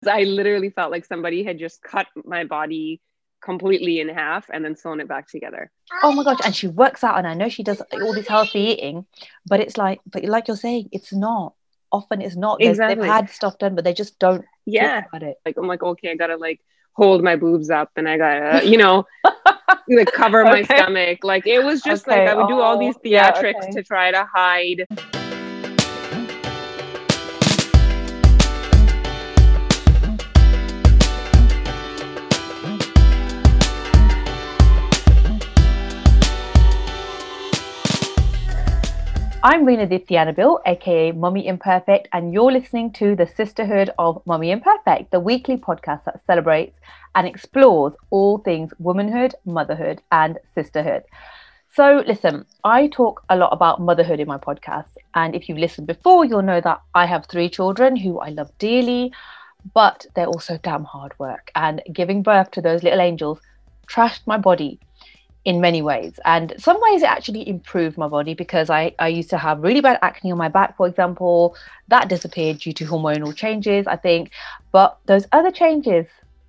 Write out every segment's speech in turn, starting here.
I literally felt like somebody had just cut my body completely in half and then sewn it back together. Oh my gosh. And she works out, and I know she does all this healthy eating, but like you're saying, it's not. Often it's not. They've Exactly. had stuff done, but they just don't talk Yeah. about it. Like, I'm like, okay, I gotta like hold my boobs up and I gotta, like cover my Okay. stomach. Like, it was just like Okay. I would do all these Oh, yeah. theatrics Okay. to try to hide. I'm Rena Dithianabil, aka Mummy Imperfect, and you're listening to the Sisterhood of Mummy Imperfect, the weekly podcast that celebrates and explores all things womanhood, motherhood, and sisterhood. So, listen, I talk a lot about motherhood in my podcast, and if you've listened before, you'll know that I have 3 children who I love dearly, but they're also damn hard work. And giving birth to those little angels trashed my body in many ways, and some ways it actually improved my body because I used to have really bad acne on my back, for example. That disappeared due to hormonal changes, I think. But those other changes,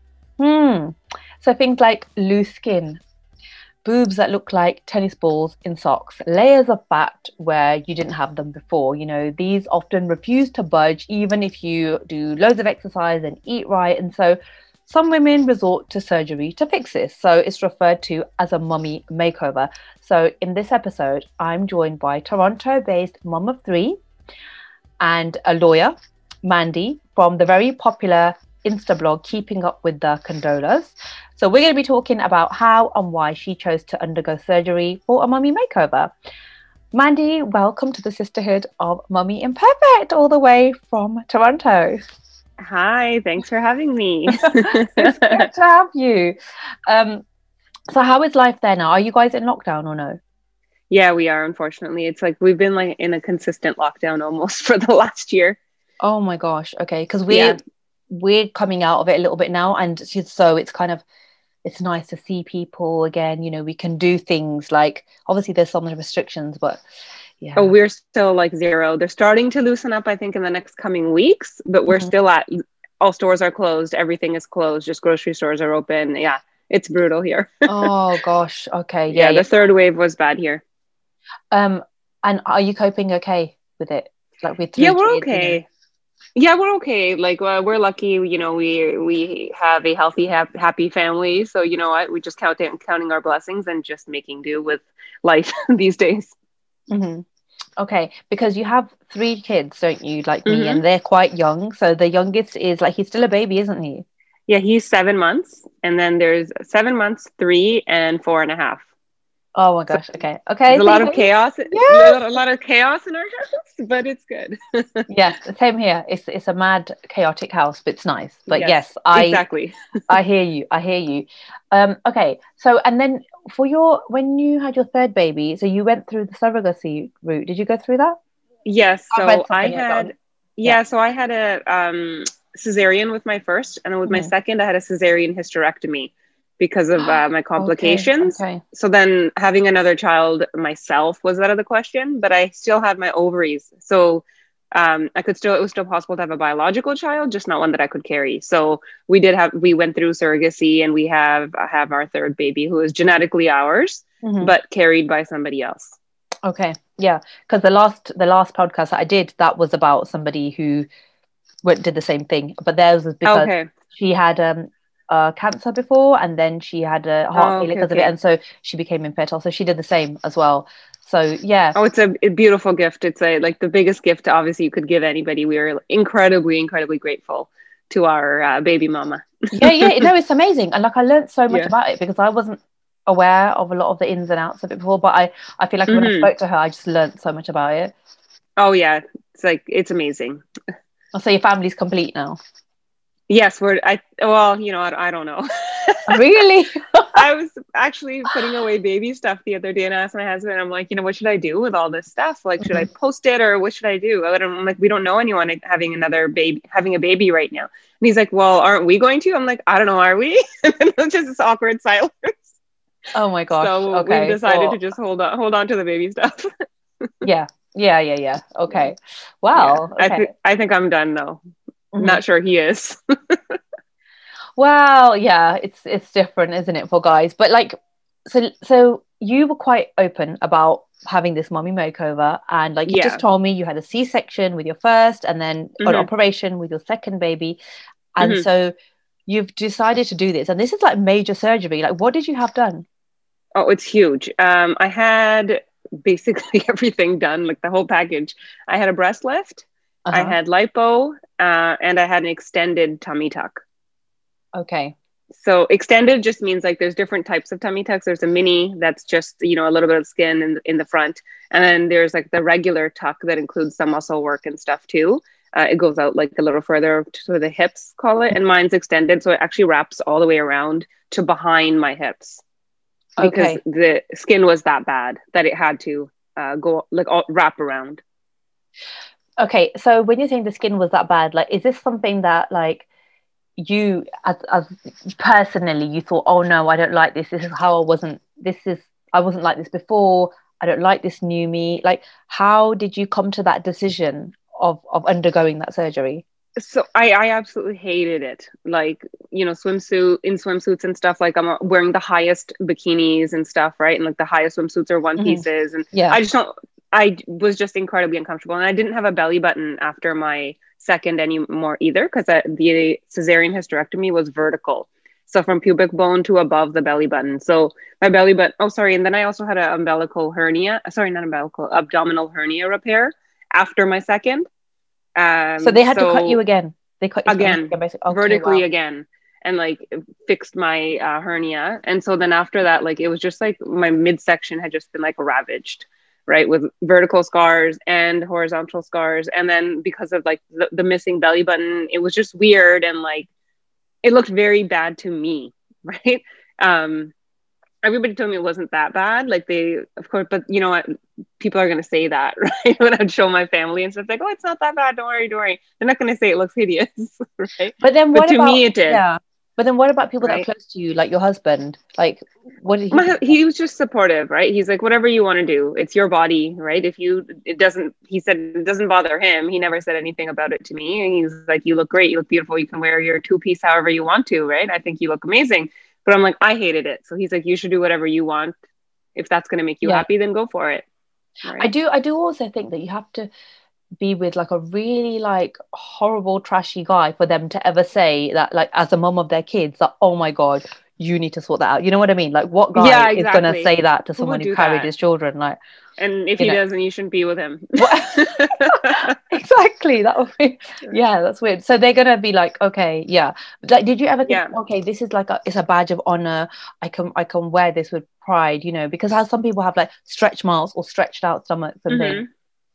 so things like loose skin, boobs that look like tennis balls in socks, layers of fat where you didn't have them before. These often refuse to budge even if you do loads of exercise and eat right. And so some women resort to surgery to fix this. So it's referred to as a mummy makeover. So in this episode, I'm joined by Toronto-based mum of 3 and a lawyer, Mandy, from the very popular Insta blog Keeping Up with the Condolas. So we're going to be talking about how and why she chose to undergo surgery for a mummy makeover. Mandy, welcome to the Sisterhood of Mummy Imperfect, all the way from Toronto. Hi, thanks for having me. It's good to have you. So how is life there now? Are you guys in lockdown or no? Yeah, we are, unfortunately. It's like we've been like in a consistent lockdown almost for the last year. Oh my gosh. Okay, because Yeah. we're coming out of it a little bit now, and so it's nice to see people again. We can do things like, obviously there's some restrictions, but Oh, yeah. we're still like 0. They're starting to loosen up, I think, in the next coming weeks, but we're Mhm. still at all stores are closed, everything is closed, just grocery stores are open. Yeah, it's brutal here. Oh gosh. Okay. Yeah, Yeah, yeah. the third wave was bad here. Um, and are you coping okay with it? Like with Yeah, 3 we're kids. okay. Yeah, we're okay. Like, we're lucky, we have a healthy, happy family. So, we just counting our blessings and just making do with life these days. Hmm. Okay, because you have 3 kids, don't you? Like me, Hmm. and they're quite young. So the youngest is like, he's still a baby, isn't he? Yeah, he's 7 months, and then there's 7 months, 3, and 4.5. Oh my So gosh. Okay. there's Okay. a So lot of chaos, yes. a lot of chaos in our house, but it's good. Yeah. Same here. It's a mad, chaotic house, but it's nice. But Yes, yes, I exactly. I hear you. I hear you. Okay. So and then when you had your third baby, so you went through the surrogacy route. Did you go through that? Yes, I read something. Yeah. Go on. Yeah. so I had a cesarean with my first, and then with my Mhm. second, I had a cesarean hysterectomy because of my Okay. complications. Okay. So then having another child myself was out of the question, but I still had my ovaries. So it was still possible to have a biological child, just not one that I could carry. So we went through surrogacy, and we have our third baby, who is genetically ours, Mhm. but carried by somebody else. Okay. Yeah. Because the last podcast that I did, that was about somebody who did the same thing, but theirs was because Okay. she had cancer before, and then she had a heart Oh, failure okay, because of it, okay. and so she became infertile. So she did the same as well. So yeah. Oh, it's a beautiful gift. It's like the biggest gift, obviously, you could give anybody. We are incredibly, incredibly grateful to our baby mama. Yeah, yeah, no, it's amazing. And like I learned so much Yeah. about it because I wasn't aware of a lot of the ins and outs of it before, but I feel like when I Hmm. spoke to her, I just learned so much about it. Oh, yeah. It's amazing. So your family's complete now. Yes, well, I don't know. Really? I was actually putting away baby stuff the other day, and I asked my husband, I'm like, what should I do with all this stuff? Like, should I Mhm. post it, or what should I do? I'm like, we don't know anyone having a baby right now. And he's like, well, aren't we going to? I'm like, I don't know, are we? And it's just this awkward silence. Oh my gosh. So we've Okay. decided to Well, just hold on to the baby stuff. yeah. Yeah, yeah, yeah. Okay. Yeah. Wow. Okay. I think I'm done though. Not sure he is. Well, yeah, it's different, isn't it, for guys? But like, so you were quite open about having this mommy makeover, and like you just Yeah. told me you had a C-section with your first, and then an Hmm. operation with your second baby, and Hmm. so you've decided to do this, and this is like major surgery. Like, what did you have done? Oh, it's huge. I had basically everything done, like the whole package. I had a breast lift, I Uh-huh. had lipo, and I had an extended tummy tuck. Okay. So extended just means like there's different types of tummy tucks. There's a mini that's just, a little bit of skin in the front. And then there's like the regular tuck that includes some muscle work and stuff too. It goes out like a little further to the hips, call it. And mine's extended. So it actually wraps all the way around to behind my hips because Okay. the skin was that bad that it had to go like wrap around. Okay. So when you're saying the skin was that bad, like, is this something that like you as personally you thought, oh no, I don't like this, this is how I wasn't like this before, I don't like this new me? Like, how did you come to that decision of undergoing that surgery? So I absolutely hated it. Like, swimsuits and stuff. Like I'm wearing the highest bikinis and stuff, right? And like the highest swimsuits or one Hmm. pieces. And Yeah. I just don't, I was just incredibly uncomfortable. And I didn't have a belly button after my second anymore either, because the cesarean hysterectomy was vertical. So from pubic bone to above the belly button. So my belly button, oh, sorry. And then I also had an umbilical hernia, sorry, not umbilical, abdominal hernia repair after my second. So they had to cut you So again, they cut your stomach again, again, basically. Okay, vertically wow. again, and like fixed my hernia. And so then after that, like it was just like my midsection had just been like ravaged, right, with vertical scars and horizontal scars. And then because of like the missing belly button, it was just weird and like it looked very bad to me, right? um Everybody told me it wasn't that bad. Like they, of course, but you know what? People are going to say that, right? When I'd show my family and stuff, like, oh, it's not that bad. Don't worry, don't worry. They're not going to say it looks hideous, right? But then But what to about, me, it did, yeah, but then what about people that are right? close to you, like your husband? Like, what did he think about He was just supportive, right? He's like, whatever you want to do, it's your body, right? It doesn't, he said it doesn't bother him. He never said anything about it to me. And he's like, you look great. You look beautiful. You can wear your two piece however you want to, right? I think you look amazing. But I'm like, I hated it. So he's like, you should do whatever you want. If that's going to make you it? happy, then go for it. I Right. do I do also think that you have to be with like a really like horrible trashy guy for them to ever say that, like, as a mom of their kids, that, oh my god, you need to sort that out. You know what I mean? Like, what Yeah, guy is gonna exactly. say that to Who someone would who do carried that? his children? Like, And if you he know, doesn't, you shouldn't be with him. what? Exactly, that would be, yeah, that's weird. So they're gonna be like, okay, yeah, like, did you ever think, Yeah. okay, this is like it's a badge of honor, I can wear this with pride, because how some people have like stretch marks or stretched out stomachs and things. Hmm.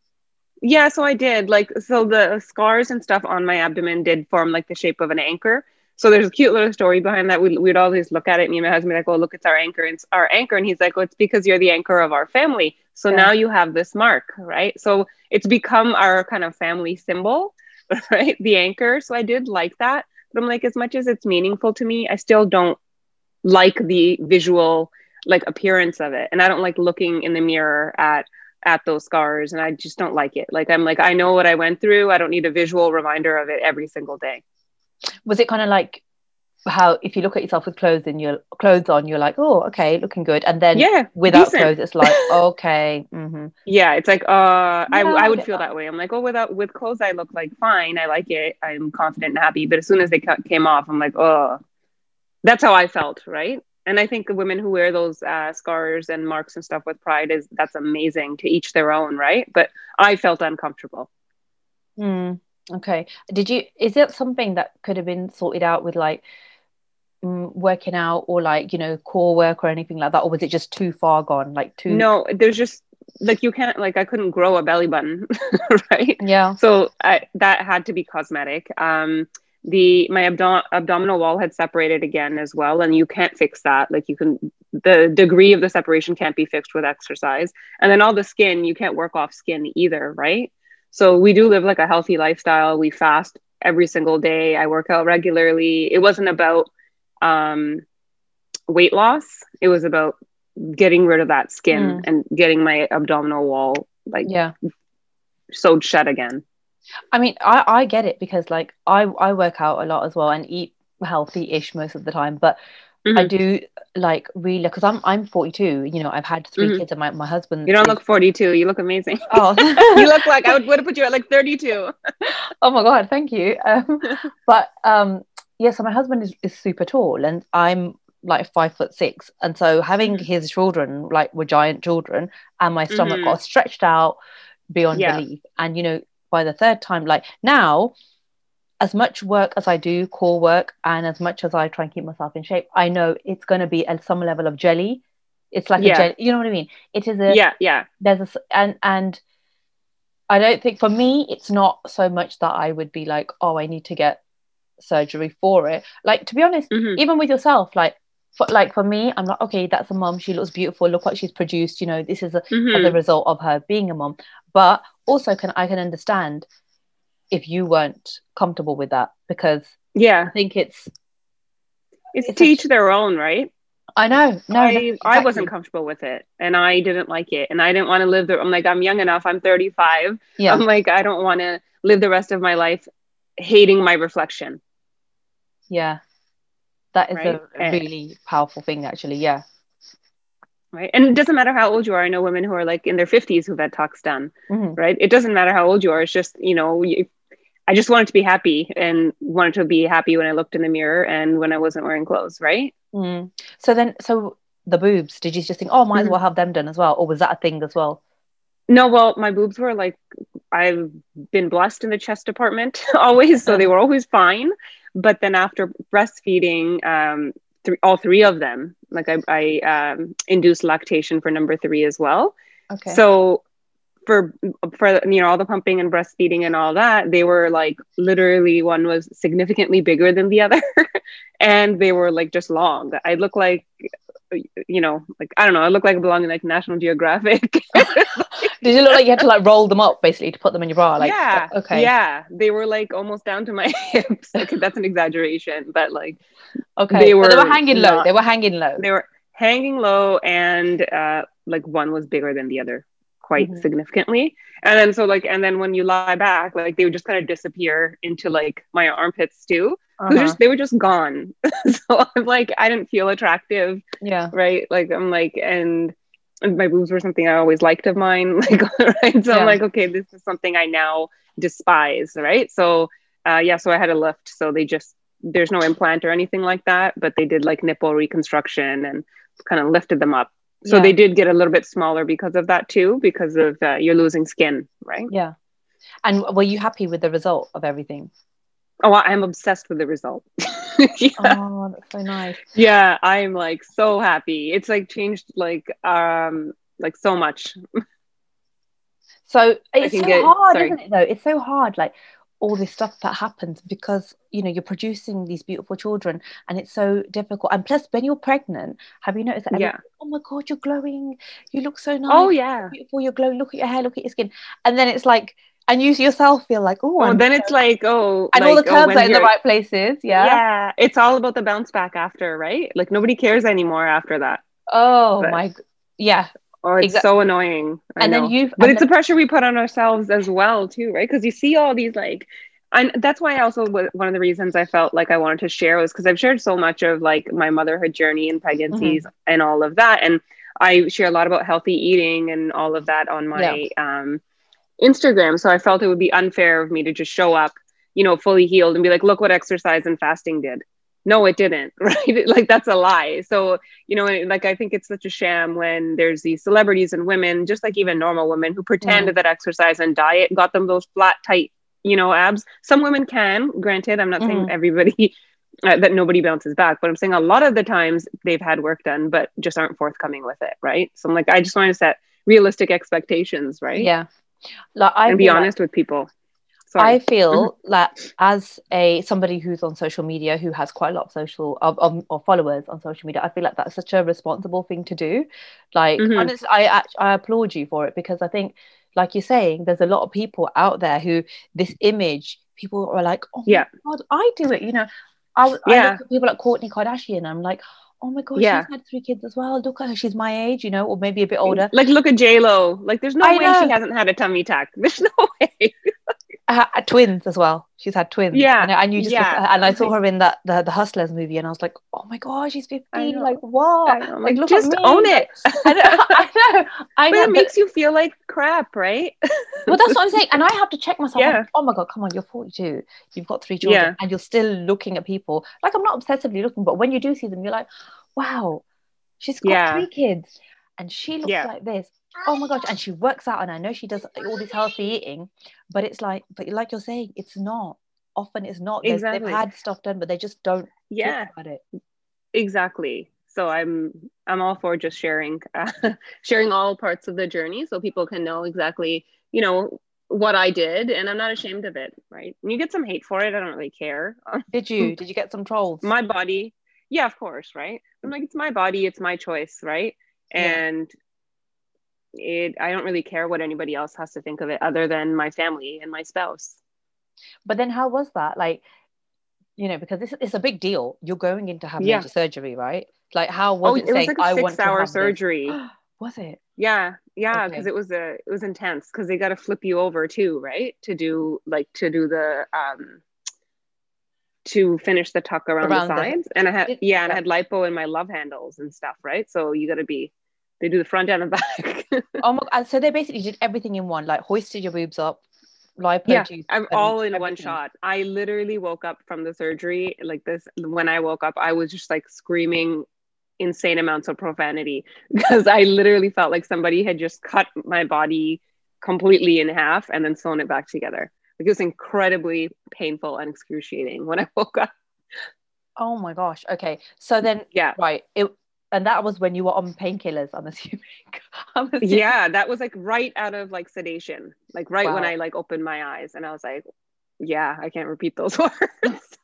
Yeah, so I did. Like, so the scars and stuff on my abdomen did form like the shape of an anchor. So there's a cute little story behind that. We'd always look at it. Me and my husband would like, oh, look, it's our anchor. And it's our anchor. And he's like, well, it's because you're the anchor of our family. So Yeah. now you have this mark, right? So it's become our kind of family symbol, right? The anchor. So I did like that. But I'm like, as much as it's meaningful to me, I still don't like the visual like appearance of it. And I don't like looking in the mirror at those scars, and I just don't like it. Like I'm like, I know what I went through. I don't need a visual reminder of it every single day. Was it kind of like how if you look at yourself with clothes on, you're like, oh, okay, looking good, and then Yeah, without decent. clothes, it's like, okay, Yeah, it's like yeah, I I would get feel that. that way. I'm like, oh, with clothes I look like fine. I like it. I'm confident and happy. But as soon as they came off, I'm like, oh, that's how I felt, right? And I think the women who wear those scars and marks and stuff with pride that's amazing, to each their own, right? But I felt uncomfortable. Mm, okay. Is it something that could have been sorted out with like working out or like, core work or anything like that? Or was it just too far gone? Like too, No, there's just like you can't like I couldn't grow a belly button, right? yeah. So that had to be cosmetic. The my abdominal wall had separated again as well, and you can't fix that. Like the degree of the separation can't be fixed with exercise, and then all the skin, you can't work off skin either, right? So we do live like a healthy lifestyle. We fast every single day. I work out regularly. It wasn't about um, weight loss. It was about getting rid of that skin Mm, and getting my abdominal wall like yeah. sewed shut again. I mean, I get it because like I work out a lot as well and eat healthy-ish most of the time, but I Hmm. do like really because I'm 42, you know, I've had three Hmm. kids and my husband You don't is look 42. You look amazing. You oh look like I would have put you at like 32. oh my God, thank you. But yeah, so my husband is super tall and I'm like 5'6", and so having Hmm. his children like were giant children, and my stomach Hmm. got stretched out beyond Yeah. belief. And you know, by the third time, like now, as much work as I do, core work, and as much as I try and keep myself in shape, I know it's going to be at some level of jelly. It's like a Yeah. jelly, you know what I mean? It is a Yeah. Yeah. and I don't think for me it's not so much that I would be like, oh, I need to get surgery for it. Like to be honest, Hmm. even with yourself, for me, I'm like, okay, that's a mom. She looks beautiful. Look what she's produced. You know, this is as a Hmm. result of her being a mom. But also, can understand if you weren't comfortable with that because I Yeah. think It's it's to such. each their own, right? I know, no, I wasn't exactly. comfortable with it and I didn't like it and I didn't want to live there. I'm like, I'm young enough. I'm 35. I'm Yeah, like, I don't want to live the rest of my life hating my reflection, yeah, that is right? a really powerful thing, actually. Yeah. Right. And it doesn't matter how old you are. I know women who are like in their 50s who've had talks done, Hmm. right? It doesn't matter how old you are. It's just, I just wanted to be happy and wanted to be happy when I looked in the mirror and when I wasn't wearing clothes, right? Mm. So the boobs, did you just think, oh, might as Mhm. well have them done as well, or was that a thing as well? No, well, my boobs were like, I've been blessed in the chest department always, so they were always fine. But then after breastfeeding, all three of them, like I induced lactation for number three as well. Okay. So for all the pumping and breastfeeding and all that, they were like literally one was significantly bigger than the other, and they were like just long. I look like like I don't know, I look like I belong in like National Geographic. Did you look like you had to like roll them up basically to put them in your bra? Like, Yeah, okay, yeah, they were like almost down to my hips. Okay, that's an exaggeration, but like they okay. But they were were hanging low. not. They were hanging low. They were hanging low, and like one was bigger than the other quite Hmm. significantly. And then and then when you lie back, like they would just kind of disappear into like my armpits too. So Uh-huh. they were just gone. So I'm like, I didn't feel attractive, Yeah. right? Like I'm like, and my boobs were something I always liked of mine. Like, right. So I'm Yeah. like, okay, this is something I now despise, right? So yeah, so I had a lift. So there's no implant or anything like that, but they did like nipple reconstruction and kind of lifted them up. So they Yeah. did get a little bit smaller because of that too, because of you're losing skin, right? Yeah. And were you happy with the result of everything? Oh, I'm obsessed with the result. Yeah. Oh, that's so nice. Yeah, I'm like so happy. It's like changed like so much. So I it's can so get hard, sorry. isn't it, though? It's so hard, like all this stuff that happens because, you know, you're producing these beautiful children and it's so difficult. And plus, when you're pregnant, have you noticed that everyone, Yeah. oh my God, you're glowing. You look so nice. Oh You're yeah. beautiful. You're glowing. Look at your hair. Look at your skin. And then it's like, and you yourself feel like, oh, Oh, I'm, then it's and all the curves are when in the you're right places. Yeah. yeah, it's all about the bounce back after, right? Like nobody cares anymore after that. Oh But my, yeah, oh, it's exactly. so annoying. I know. But And it's then, a pressure we put on ourselves as well, too, right? Because you see all these like, and that's why I also one of the reasons I felt like I wanted to share was because I've shared so much of like my motherhood journey and pregnancies mhm, and all of that, and I share a lot about healthy eating and all of that on yeah, my Instagram. So I felt it would be unfair of me to just show up, fully healed and be like, look what exercise and fasting did. No, it didn't, right? Like that's a lie. So, like I think it's such a sham when there's these celebrities and women, just like even normal women who pretend mm, that exercise and diet got them those flat, tight, abs. Some women can, granted, I'm not saying mhm, everybody that nobody bounces back, but I'm saying a lot of the times they've had work done, but just aren't forthcoming with it, right? So I'm like, I just want to set realistic expectations, right? yeah. Like I And be feel like. honest with people. I Sorry. Mhm. feel that as a somebody who's on social media who has quite a lot of social of followers on social media, I feel like that's such a responsible thing to do. Like Mhm. honestly, I applaud you for it because I think, like you're saying, there's a lot of people out there who this image people are like, oh my Yeah. God, I do it. You know, I look Yeah. at people like Kourtney Kardashian, and I'm like, oh my God, she's Yeah. had three kids as well. Look at her, she's my age, you know, or maybe a bit older. Like look at J Lo. Like there's no I way she know. hasn't had a tummy tuck. There's no way. Twins as well. She's had twins. Yeah, And you just look at yeah. her, and I saw her in that the Hustlers movie, and I was like, oh my God, she's I 15. Like, know. what? I know. I'm Like, like, look at just own me. Like, it. I know, I But know. it But makes you feel like crap, right? well, that's what I'm saying. And I have to check myself. I'm Yeah. like, oh my God, come on, you're 42. You've got 3 children, Yeah. and you're still looking at people. Like, I'm not obsessively looking, but when you do see them, you're like, wow, she's got Yeah. 3 kids, and she looks Yeah. like this. Oh my gosh. And she works out, and I know she does all this healthy eating, but it's like, but like you're saying, it's not. Often it's not. They've Exactly. had stuff done, but they just don't talk Yeah. about it. Exactly. So I'm all for just sharing sharing all parts of the journey so people can know exactly, what I did, and I'm not ashamed of it, right? And you get some hate for it, I don't really care. Did you? Did you get some trolls? My body. Yeah, of course, right? I'm like, it's my body, it's my choice, right? Yeah. And I don't really care what anybody else has to think of it other than my family and my spouse. But then how was that? Like, because it's a big deal. You're going in to have Yeah. major surgery, right? Like, how Oh, was it it was saying, like a I want to 6 hour have this? surgery. Was it? Yeah, because Okay. it was intense because they got to flip you over too, right? To do the to finish the tuck around the Around the hip. sides, and I had and I Yeah. had lipo in my love handles and stuff, right? So you got to be they do the front and the back. Oh my, and so they basically did everything in one, like hoisted your boobs up, lipo Yeah, juice, I'm and all in one everything. shot. I literally woke up from the surgery like this. When I woke up, I was just like screaming insane amounts of profanity because I literally felt like somebody had just cut my body completely in half and then sewn it back together. Like it was incredibly painful and excruciating when I woke up. Oh my gosh. Okay. So then, Yeah. right. And that was when you were on painkillers, I'm assuming. I'm assuming. Yeah, that was like right out of like sedation, like right when Wow. I like opened my eyes and I was like, yeah, I can't repeat those words.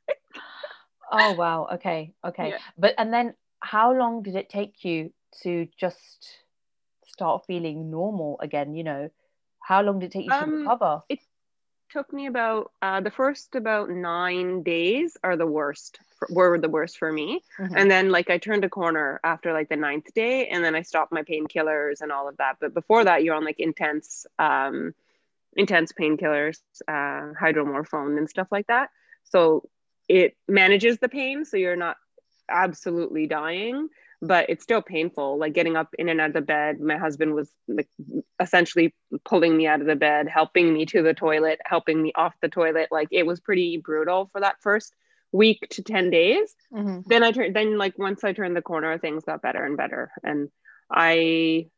Oh wow. Okay. Okay. Yeah. But and then how long did it take you to just start feeling normal again? How long did it take you to recover? It took me about the first about 9 days were the worst for me. Mm-hmm. And then like I turned a corner after like the ninth day, and then I stopped my painkillers and all of that. But before that, you're on like intense painkillers, hydromorphone and stuff like that. So it manages the pain, so you're not absolutely dying, but it's still painful. Like getting up in and out of the bed, my husband was like essentially pulling me out of the bed, helping me to the toilet, helping me off the toilet. Like it was pretty brutal for that first week to 10 days. Mm-hmm. Then like once I turned the corner, things got better and better. And I'm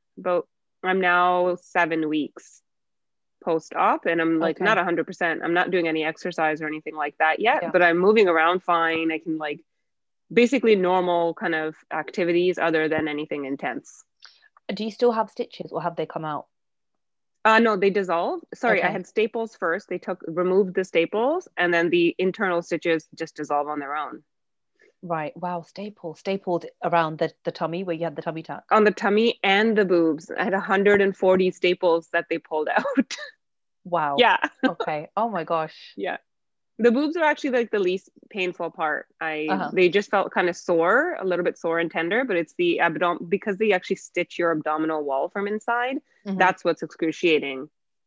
now 7 weeks post-op, and I'm like not 100%. I'm not doing any exercise or anything like that yet, but I'm moving around fine. I can like basically normal kind of activities other than anything intense. Do you still have stitches, or have they come out? No, they dissolved. Sorry, I had staples first. They removed the staples, and then the internal stitches just dissolve on their own. Right. Wow. Stapled around the tummy where you had the tummy tuck. On the tummy and the boobs. I had 140 staples that they pulled out. Wow. Yeah. Okay. Oh my gosh. Yeah. The boobs are actually like the least painful part. They just felt kind of sore, a little bit sore and tender, but it's the abdomen because they actually stitch your abdominal wall from inside. Mm-hmm. That's what's excruciating.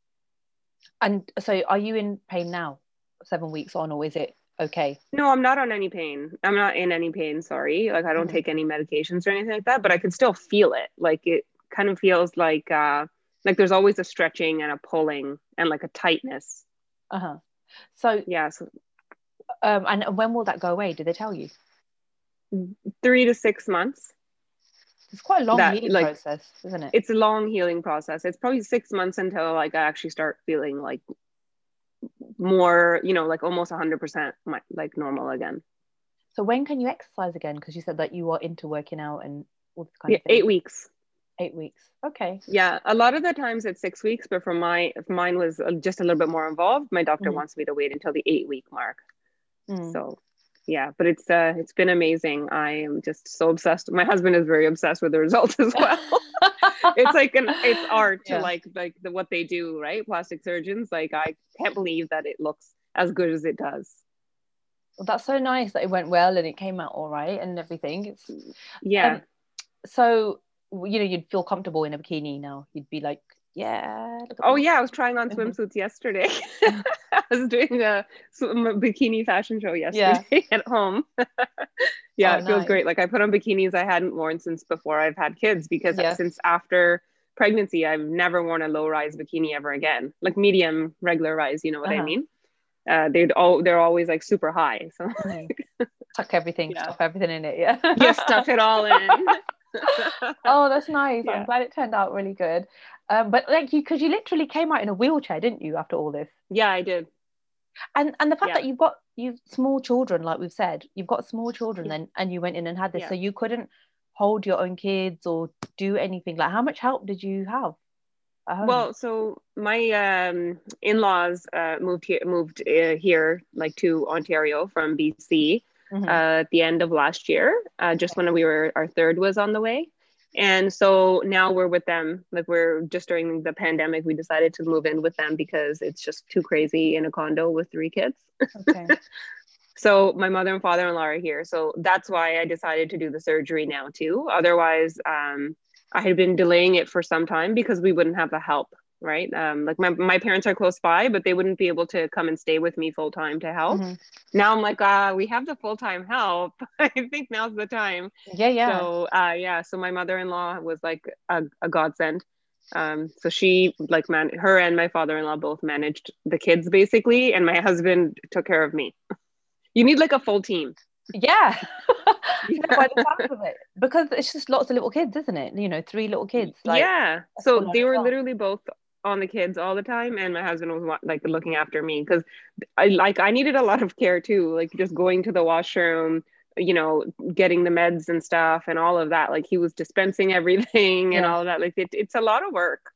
And so are you in pain now, 7 weeks on, or is it okay? No, I'm not on any pain. I'm not in any pain, sorry. Like I don't take any medications or anything like that, but I can still feel it. Like it kind of feels like there's always a stretching and a pulling and like a tightness. Uh-huh. So yeah. And when will that go away? Did they tell you? 3 to 6 months. It's quite a long healing process, isn't it? It's a long healing process. It's probably 6 months until like I actually start feeling like more, like almost 100% like normal again. So when can you exercise again? Because you said that you are into working out and all this kind of thing. 8 weeks. 8 weeks. Okay. Yeah, a lot of the times it's 6 weeks, but for if mine was just a little bit more involved, my doctor wants me to wait until the 8-week mark. So yeah, but it's been amazing. I am just so obsessed. My husband is very obsessed with the results as well. It's like it's art to like what they do, right? Plastic surgeons. Like I can't believe that it looks as good as it does. Well, that's so nice that it went well and it came out all right and everything. Yeah. So you'd feel comfortable in a bikini now. You'd be like Yeah. Oh yeah, I was trying on swimsuits yesterday. I was doing a bikini fashion show yesterday at home. Yeah, it feels great. Like I put on bikinis I hadn't worn since before I've had kids, because since after pregnancy, I've never worn a low rise bikini ever again. Like medium, regular rise, you know what I mean? They're always like super high. So tuck everything, stuff everything in it. Yeah. Yeah, stuff it all in. Oh, that's nice. I'm glad it turned out really good. But like because you literally came out in a wheelchair, didn't you, after all this? Yeah, I did. And the fact that you've small children, like we've said, you've got small children then, and you went in and had this, so you couldn't hold your own kids or do anything. Like, how much help did you have at home? Well, so my in-laws moved here like to Ontario from BC at the end of last year, just when our third was on the way. And so now we're with them. Like we're just during the pandemic, we decided to move in with them because it's just too crazy in a condo with 3 kids. Okay. So my mother and father-in-law are here. So that's why I decided to do the surgery now too. Otherwise, I had been delaying it for some time because we wouldn't have the help, right? Like my parents are close by, but they wouldn't be able to come and stay with me full time to help. Now I'm like, we have the full-time help. I think now's the time. Yeah. So so my mother-in-law was like a godsend. So she like her and my father-in-law both managed the kids basically, and my husband took care of me. You need like a full team. Yeah. By the sound of it, because it's just lots of little kids, isn't it? 3 little kids. Like, so they were literally both on the kids all the time, and my husband was like looking after me because I needed a lot of care too, like just going to the washroom, getting the meds and stuff and all of that. Like he was dispensing everything and all of that. Like it's a lot of work.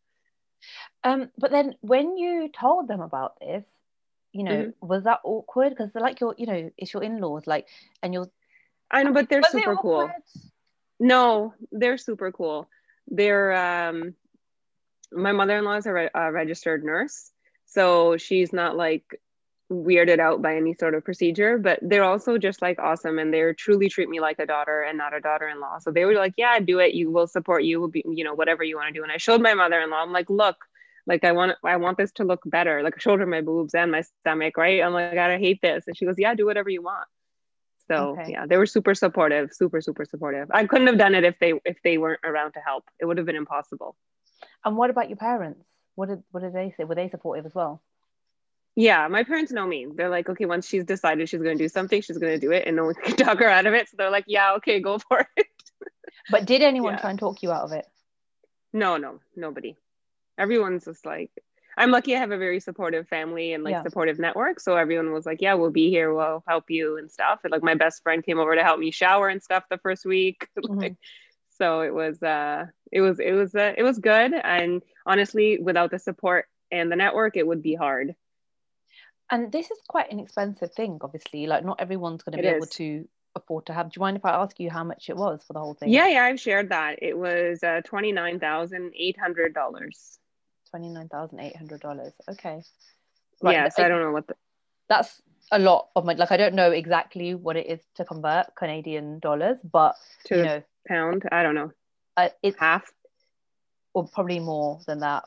But then when you told them about this, was that awkward? Because they're like it's your in-laws, like, and you're. I know, but they're super cool. No, they're super cool. They're my mother-in-law is a registered nurse, so she's not like weirded out by any sort of procedure, but they're also just like awesome, and they're truly treat me like a daughter and not a daughter-in-law. So they were like, yeah, do it, you will support you, will be, whatever you want to do. And I showed my mother-in-law, I'm like, look, like I want this to look better. Like I showed her my boobs and my stomach, right? I'm like, I hate this. And she goes, yeah, do whatever you want. So they were super supportive, super supportive. I couldn't have done it if they weren't around to help. It would have been impossible. And what about your parents? What did they say? Were they supportive as well? Yeah, my parents know me. They're like, okay, once she's decided she's going to do something, she's going to do it, and no one can talk her out of it. So they're like, yeah, okay, go for it. But did anyone try and talk you out of it? No, nobody. Everyone's just like, I'm lucky I have a very supportive family and like supportive network. So everyone was like, yeah, we'll be here. We'll help you and stuff. And like my best friend came over to help me shower and stuff the first week. So it was good. And honestly, without the support and the network, it would be hard. And this is quite an expensive thing, obviously. Like not everyone's going to be able to afford to have. Do you mind if I ask you how much it was for the whole thing? Yeah, I've shared that. It was $29,800. $29,800. Okay. Right. Yes, I don't know that's a lot of money. Like I don't know exactly what it is to convert Canadian dollars, but to pound, I don't know. It's half, or probably more than that.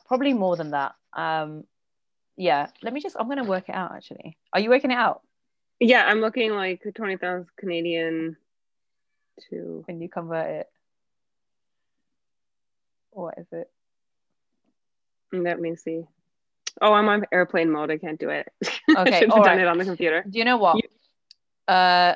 Yeah. I'm going to work it out. Actually, are you working it out? Yeah, I'm looking like 20,000 Canadian to. When you convert it, what is it? Let me see. Oh, I'm on airplane mode. I can't do it. Okay, I should have done it on the computer. Do you know what? Hang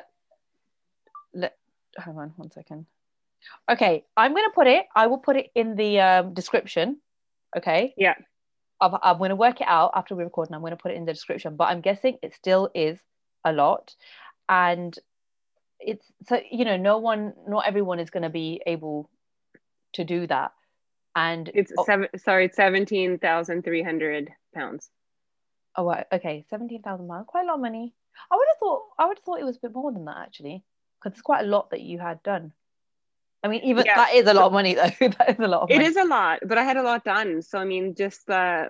on 1 second. Okay, I will put it in the description. Okay. Yeah. I'm going to work it out after we record, and I'm going to put it in the description. But I'm guessing it still is a lot, and it's so not everyone is going to be able to do that. And it's 17,300 pounds. Oh, okay, 17,000 pounds, quite a lot of money. I would have thought it was a bit more than that actually, because it's quite a lot that you had done. I mean, even that is a lot of money though. That is a lot of money. It is a lot, but I had a lot done. So I mean, just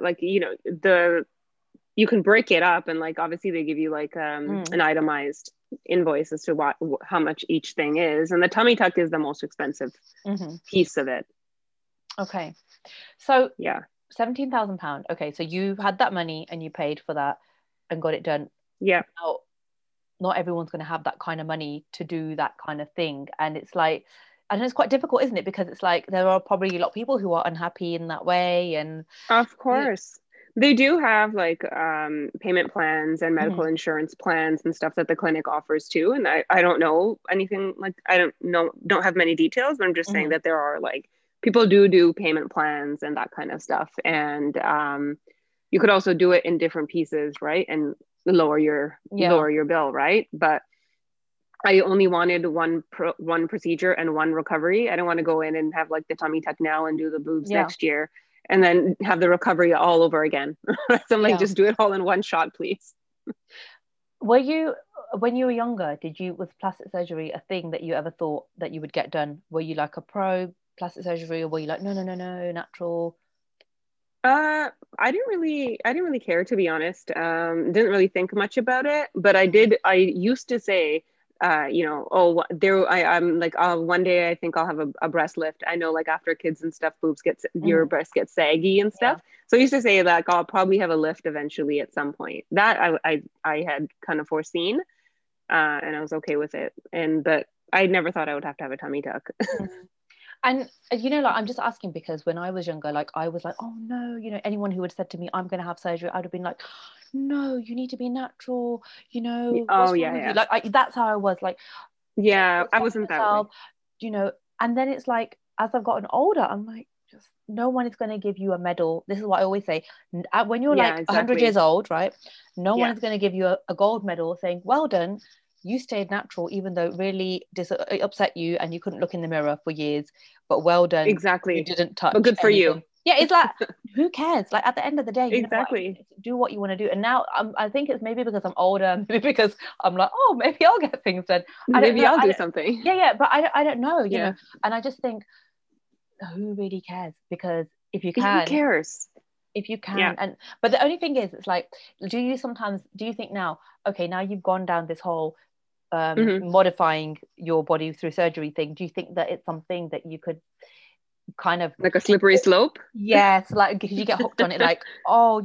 you can break it up, and like obviously they give you like an itemized invoice as to how much each thing is, and the tummy tuck is the most expensive piece of it. Okay, so £17,000. Okay, so you had that money and you paid for that and got it done. Yeah, Now, not everyone's going to have that kind of money to do that kind of thing, and it's like, I know it's quite difficult, isn't it? Because it's like there are probably a lot of people who are unhappy in that way, and of yeah. course. They do have like payment plans and medical Mhm. insurance plans and stuff that the clinic offers too. And I don't know anything like I don't have many details, but I'm just saying Mhm. that there are like people do payment plans and that kind of stuff. And you could also do it in different pieces, right? And Yeah. lower your bill, right? But I only wanted one procedure and one recovery. I don't want to go in and have like the tummy tuck now and do the boobs Yeah. next year and then have the recovery all over again. So I'm like, Yeah. just do it all in one shot, please. Were you, when you were younger, was plastic surgery a thing that you ever thought that you would get done? Were you like a pro plastic surgery, or were you like, no, no, no, no, natural? I didn't really care to be honest. Didn't really think much about it, but Mhm. I used to say, oh, I'm like, oh, one day I think I'll have a breast lift. I know like after kids and stuff, your Mhm. breast gets saggy and Yeah. stuff. So I used to say that like, I'll probably have a lift eventually at some point. That I had kind of foreseen, and I was okay with it. But I never thought I would have to have a tummy tuck. Mhm. And like, I'm just asking because when I was younger, like I was like, oh no, anyone who had said to me, I'm going to have surgery, I'd have been like, no, you need to be natural. Oh What's wrong yeah, with you? yeah, Like, that's how I was. Like, yeah. what's I wrong with wasn't that way. yourself? You know. And then it's like, as I've gotten older, I'm like, just no one is going to give you a medal. This is what I always say. When you're Yeah, like 100 years exactly. old, right? No one Yeah. is going to give you a gold medal saying, well done. You stayed natural, even though it really it upset you and you couldn't look in the mirror for years. But well done, you Exactly. didn't But touch good for you. anything. Yeah, it's like, who cares? Like, at the end of the day, you know what? Exactly. Do what you want to do. And now I think it's maybe because I'm older, maybe because I'm like, oh, maybe I'll get things done. I don't Maybe know. I'll do something. Yeah, yeah, but I don't know, Yeah. and I just think, who really cares? Because Who cares? if you Yeah. can, and but the only thing is, it's like, do you think now, okay, now you've gone down this whole Hmm. modifying your body through surgery thing, do you think that it's something that you could kind of, Like a slippery slope. yes, like, because you get hooked on it, like, oh,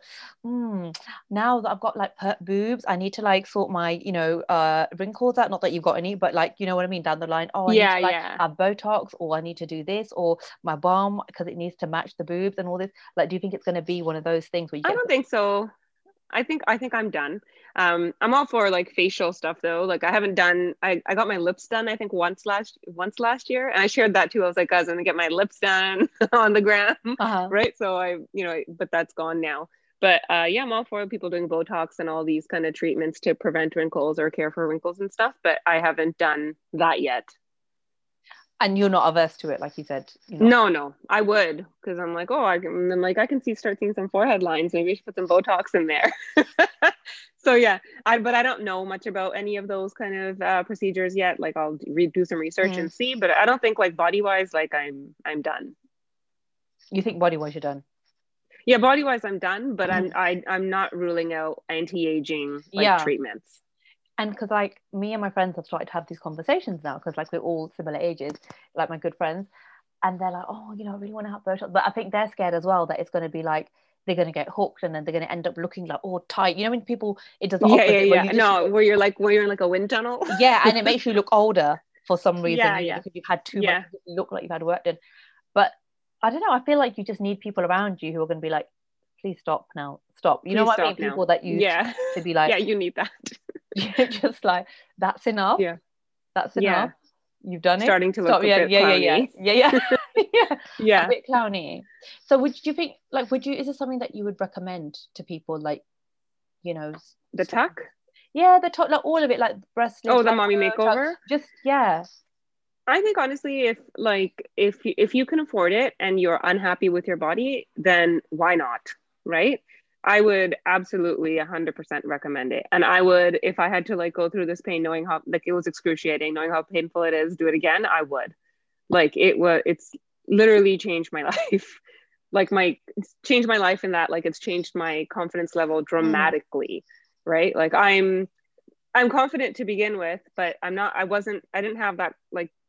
now that I've got like boobs, I need to like sort my wrinkles out, not that you've got any, but like, you know what I mean, down the line, oh, I need Yeah, to like yeah. have Botox, or I need to do this, or my bum because it needs to match the boobs and all this. Like, do you think it's going to be one of those things where you I get don't think so. I think I'm done. I'm all for like facial stuff though. Like I haven't done I got my lips done I think once last year and I shared that too. I was like, guys, I'm gonna get my lips done on the gram. uh-huh. Right. So but that's gone now. But yeah, I'm all for people doing Botox and all these kind of treatments to prevent wrinkles or care for wrinkles and stuff, but I haven't done that yet. And you're not averse to it, like you said, you're not. No, no, I would because I'm like, oh, I can start seeing some forehead lines. Maybe I should put some Botox in there. So yeah, but I don't know much about any of those kind of procedures yet. Like I'll do some research Mm. and see, but I don't think like body wise, like I'm done. You think body wise you're done? Yeah, body wise, I'm done, but Mhm. I'm not ruling out anti aging like Yeah. treatments. And because like me and my friends have started to have these conversations now, because like we're all similar ages, like my good friends, and they're like, oh, I really want to have Botox, but I think they're scared as well that it's going to be like they're going to get hooked, and then they're going to end up looking like all tight. When people, it does the Yeah, yeah, opposite where yeah. you just No, look, where you're in like a wind tunnel. yeah, and it makes you look older for some reason, Yeah, yeah, because you've had too much, yeah. you look like you've had work done. But I don't know, I feel like you just need people around you who are going to be like, please stop now, stop. You know Please what I mean? stop now. People that you Yeah, trust to be like, yeah. You need that. just like, that's enough. Yeah, That's enough. yeah. You've done it. Starting to Stop. look a Yeah, bit yeah, yeah, yeah, clowny. yeah, yeah, yeah. A Yeah, bit clowny. So, would you think, like, is this something that you would recommend to people, like, you know, the tuck. yeah, the top, like all of it, like breast Oh, lift, the like mommy Botox, makeover. just yeah. I think honestly, if you can afford it and you're unhappy with your body, then why not, right? I would absolutely 100% recommend it. And I would, if I had to like go through this pain, knowing how like it was excruciating, knowing how painful it is, do it again, I would. Like it's literally changed my life. It's changed my life in that like it's changed my confidence level Mm, dramatically, right? Like I'm confident to begin with, but I didn't have that like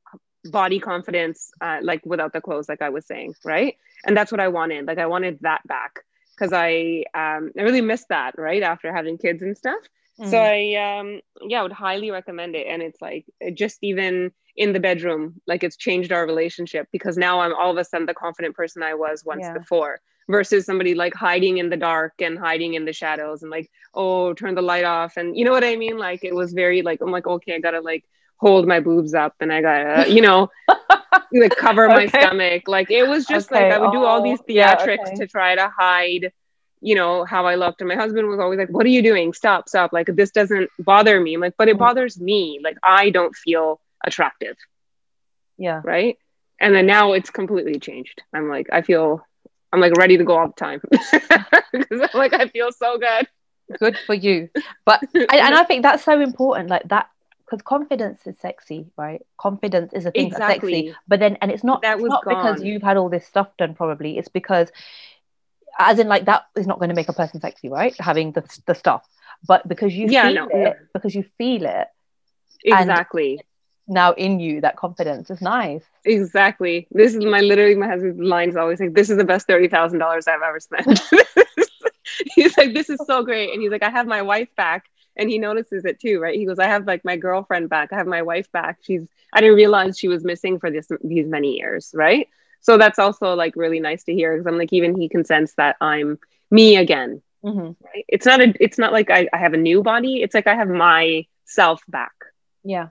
body confidence, like without the clothes, like I was saying, right? And that's what I wanted. Like I wanted that back because I really missed that, right, after having kids and stuff. So I would highly recommend it. And it's like just even in the bedroom, like it's changed our relationship because now I'm all of a sudden the confident person I was once before, versus somebody like hiding in the dark and hiding in the shadows and like, oh, turn the light off. And you know what I mean? Like it was very like, I'm like, okay, I gotta like hold my boobs up and I gotta, like cover my stomach. Like it was just like I would do all these theatrics to try to hide, how I looked. And my husband was always like, what are you doing? Stop. Like this doesn't bother me. I'm like, but it bothers me. Like I don't feel attractive. Yeah. Right. And then now it's completely changed. I'm like ready to go all the time. Because like I feel so good. Good for you. But and I think that's so important, like that, because confidence is sexy, right? Confidence is a thing that's sexy. But then, and it's not because you've had all this stuff done, probably. It's because, as in, like, that is not going to make a person sexy, right? Having the stuff. But because you feel it. Exactly. Now in you, that confidence is nice. Exactly. This is my husband's line is always like, this is the best $30,000 I've ever spent. He's like, this is so great. And he's like, I have my wife back. And he notices it too, right? He goes, I have like my girlfriend back. I have my wife back. I didn't realize she was missing for these many years, right? So that's also like really nice to hear, because I'm like, even he can sense that I'm me again. Right? It's not like I have a new body. It's like I have myself back. Yeah.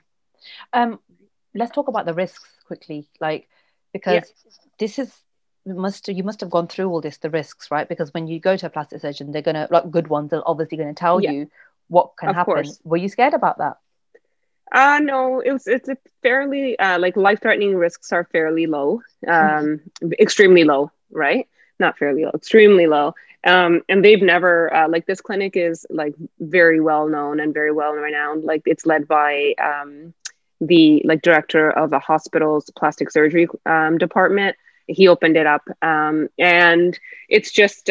Let's talk about the risks quickly, like, because this is you must have gone through all the risks, right? Because when you go to a plastic surgeon, they're gonna, like, good ones, they're obviously gonna tell you what can happen. Course. Were you scared about that? No, it's a fairly like life-threatening risks are fairly low, extremely low, right? Not fairly low, extremely low. And they've never like, this clinic is like very well known and very well renowned. Like it's led by the like director of the hospital's plastic surgery department. He opened it up, and it's just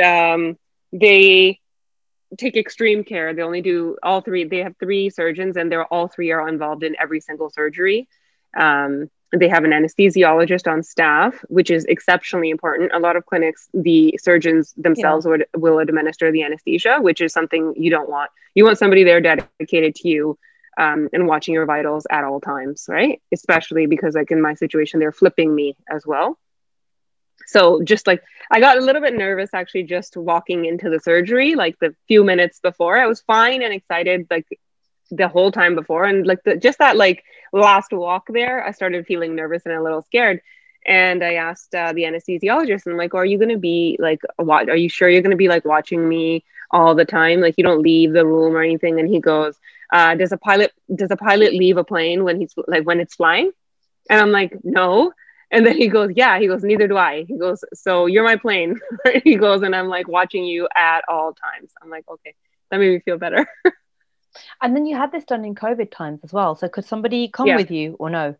they take extreme care. They only do all three. They have 3 surgeons, and all 3 are involved in every single surgery. They have an anesthesiologist on staff, which is exceptionally important. A lot of clinics, the surgeons themselves will administer the anesthesia, which is something you don't want. You want somebody there dedicated to you and watching your vitals at all times, right? Especially because, like, in my situation, they're flipping me as well. So just like, I got a little bit nervous actually just walking into the surgery, like the few minutes before. I was fine and excited like the whole time before, and like just that like last walk there, I started feeling nervous and a little scared. And I asked the anesthesiologist, and I'm like, are you going to be like, are you sure you're going to be like watching me all the time? Like you don't leave the room or anything? And he goes, does a pilot leave a plane when it's flying? And I'm like, no. And then he goes, yeah. He goes, neither do I. He goes, so you're my plane. He goes, and I'm like watching you at all times. I'm like, okay, that made me feel better. And then you had this done in COVID times as well. So could somebody come with you or no?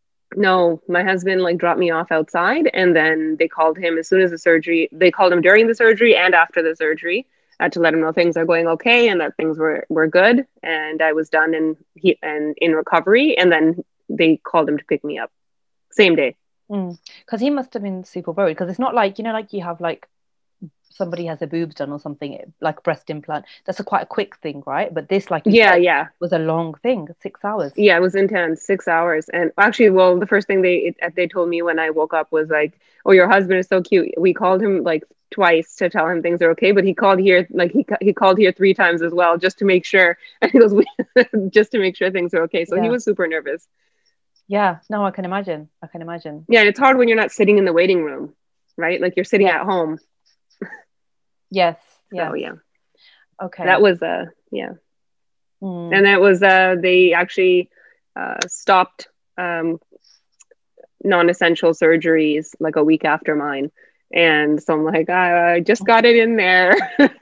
No, my husband like dropped me off outside, and then they called him as soon as the surgery. They called him during the surgery and after the surgery to let him know things are going okay and that things were good, and I was done and in recovery. And then they called him to pick me up same day. Because he must have been super worried, because it's not like, like you have like somebody has their boobs done or something, like a breast implant. That's quite a quick thing, right? But this, like you said, was a long thing, 6 hours. Yeah, it was intense, 6 hours. And actually, well, the first thing they told me when I woke up was like, oh, your husband is so cute. We called him like twice to tell him things are okay, but he called here, like he called here 3 times as well, just to make sure. And he goes, just to make sure things are okay. So he was super nervous. Yeah, no, I can imagine. Yeah, and it's hard when you're not sitting in the waiting room, right? Like you're sitting at home. Yes. So yeah. Okay. That was yeah. And that was they actually stopped non-essential surgeries like a week after mine. And so I'm like, I just got it in there.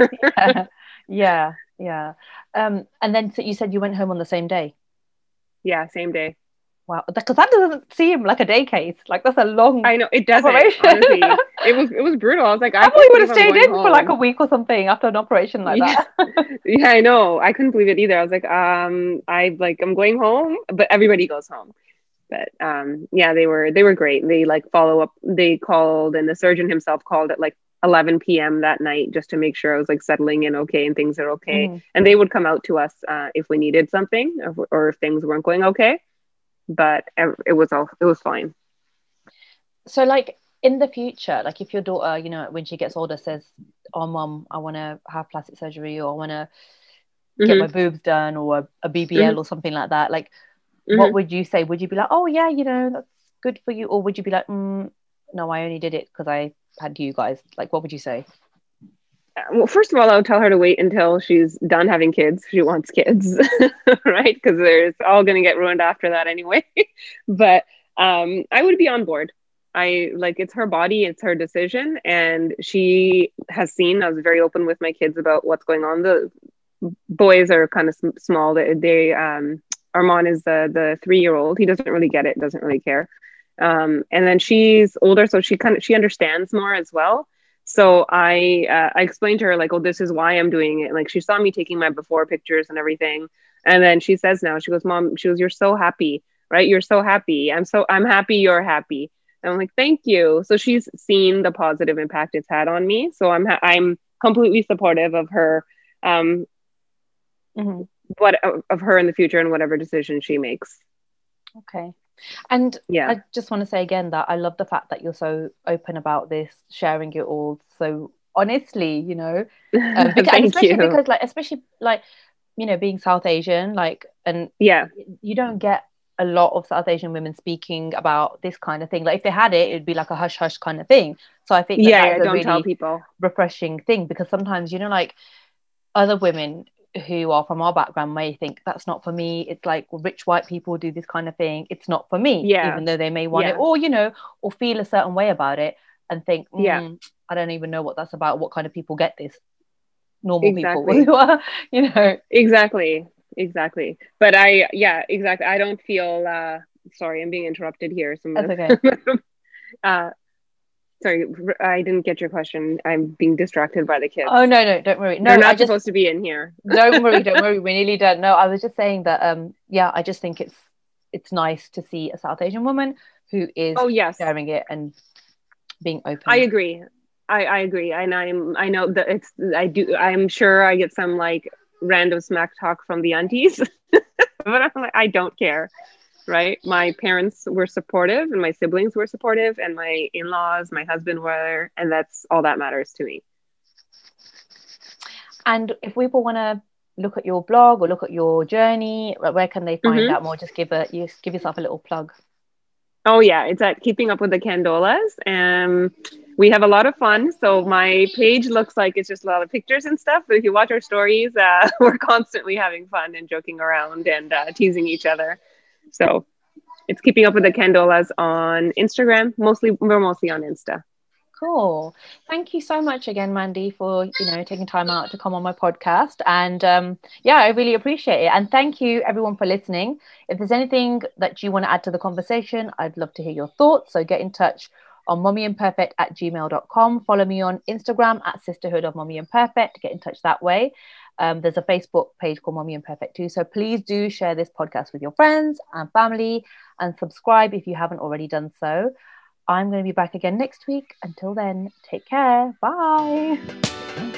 Yeah. And then so you said you went home on the same day? Yeah, same day. Wow, because that doesn't seem like a day case. Like that's a long. I know it doesn't. Honestly, it was brutal. I was like, I probably would have stayed in for like a week or something after an operation like that. Yeah, I know. I couldn't believe it either. I was like, I'm going home, but everybody goes home. But yeah, they were great. They like follow up. They called, and the surgeon himself called at like 11 p.m. that night just to make sure I was like settling in okay and things are okay. Mm-hmm. And they would come out to us if we needed something, or if things weren't going okay. But it was fine. So like in the future, like if your daughter, you know, when she gets older says, oh mom, I want to have plastic surgery, or I want to get my Mm-hmm. boobs done, or a BBL Mm-hmm. or something like that, like what Mm-hmm. would you say? Would you be like, oh yeah, you know, that's good for you? Or would you be like, no, I only did it because I had you guys? Like, what would you say? Well, first of all, I would tell her to wait until she's done having kids. She wants kids, right? Because there's all going to get ruined after that anyway. But I would be on board. I like, it's her body, it's her decision, and she has seen. I was very open with my kids about what's going on. The boys are kind of small. They Armand is the 3-year-old. He doesn't really get it. Doesn't really care. And then she's older, so she understands more as well. So I explained to her like, oh, this is why I'm doing it. Like she saw me taking my before pictures and everything, and then she says now, she goes, Mom, she goes, you're so happy, right? You're so happy. I'm happy you're happy. And I'm like, thank you. So she's seen the positive impact it's had on me. So I'm completely supportive of her, um, Mm-hmm. what of her in the future and whatever decision she makes. Okay. And Yeah. I just want to say again that I love the fact that you're so open about this, sharing it all so honestly, you know, and Thank especially you. because like, especially like, you know, being South Asian, like, and Yeah. you don't get a lot of South Asian women speaking about this kind of thing. Like if they had it, it'd be like a hush hush kind of thing. So I think that Yeah, that is yeah, a don't tell really people. refreshing thing, because sometimes, you know, like other women who are from our background may think that's not for me. It's like rich white people do this kind of thing. It's not for me, Yeah. even though they may want it, Yeah. or, you know, or feel a certain way about it and think, Yeah. I don't even know what that's about. What kind of people get this? Normal people Exactly. who are, you know. Exactly. But yeah, exactly. I don't feel sorry, I'm being interrupted here. That's okay. uh sorry, I didn't get your question. I'm being distracted by the kids. Oh no, don't worry. They're No, I not just supposed to be in here. don't worry. We nearly don't know. I was just saying that yeah, I just think it's nice to see a South Asian woman who is Oh yes. sharing it and being I open. agree. I agree. And I know that I'm sure I get some like random smack talk from the aunties. But I'm like, I don't care. Right? My parents were supportive and my siblings were supportive and my in-laws, my husband were, and that's all that matters to me. And if people want to look at your blog or look at your journey, where can they find Mm-hmm. out more? Just give yourself a little plug. Oh yeah, it's at Keeping Up with the Candolas. And we have a lot of fun. So my page looks like it's just a lot of pictures and stuff. But if you watch our stories, we're constantly having fun and joking around and teasing each other. So it's Keeping Up with the Candolas on Instagram. We're mostly on Insta. Cool. Thank you so much again, Mandy, for, you know, taking time out to come on my podcast. And yeah, I really appreciate it. And thank you everyone for listening. If there's anything that you want to add to the conversation, I'd love to hear your thoughts. So get in touch on mummyimperfect@gmail.com. Follow me on Instagram at Sisterhood of Mummy Imperfect. Get in touch that way. There's a Facebook page called Mummy Imperfect too. So please do share this podcast with your friends and family and subscribe if you haven't already done so. I'm going to be back again next week. Until then, take care. Bye.